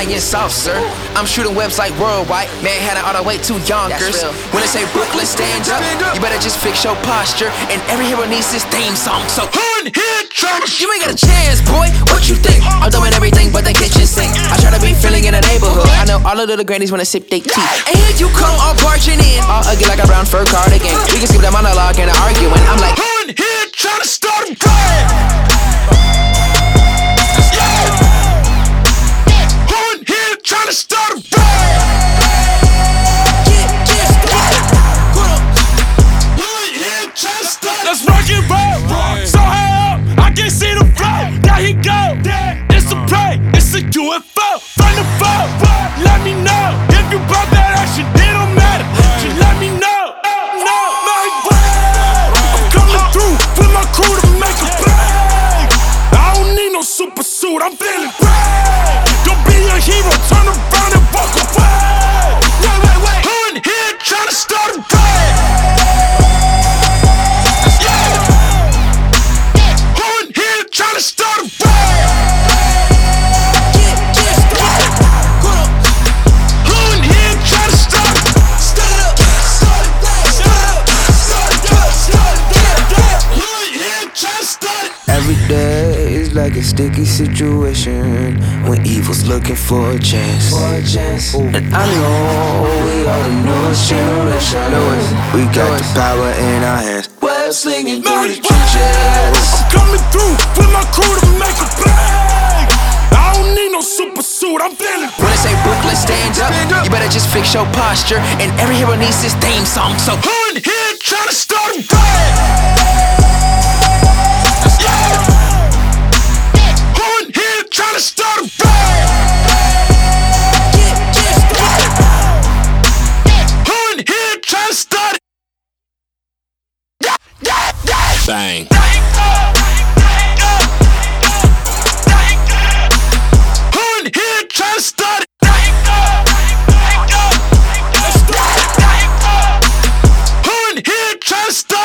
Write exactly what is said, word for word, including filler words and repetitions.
flying saucer. I'm shooting webs like worldwide. Manhattan all the way to Yonkers. When they say Brooklyn, stand up, you better just fix your posture. And every hero needs his theme song. So Hood hit tryna. you ain't got a chance, boy. What you think? I'm doing everything but the kitchen sink. I try to be feeling in the neighborhood. I know all the little grannies wanna sip their tea. And here you come all barging in, all ugly like a brown fur cardigan. We can skip the monologue and the arguing. I'm like, Hood hit tryna start a riot. Hood hit tryna start a riot. Hood hit tryna start. Let's rock and roll. So high up, I can't see the flow. There he go. It's a play, it's a U F O. Find the phone, let me know. If you brought that action, it don't matter. Just let me know. No, my way. I'm coming through with my crew to make a play. I don't need no super suit, I'm feeling great. Don't be a hero, turn around and walk away. Wait, wait, wait. Hood here tryna start a riot. Yeah. Hood here tryna start a riot. Every day is like a sticky situation when evil's looking for a chance. And I know we are the newest generation. We got the power in our hands. Web slinging through the trenches. I'm coming through with my crew to make a play. I don't need no super suit, I'm feeling when they say Brooklyn, stand up, you better just fix your posture. And every hero needs his theme song. So Hood here tryna start a riot. Yeah. Hood here tryna start a riot. Hood here tryna start it. Bang. Hood here tryna start it. Hood here tryna start it.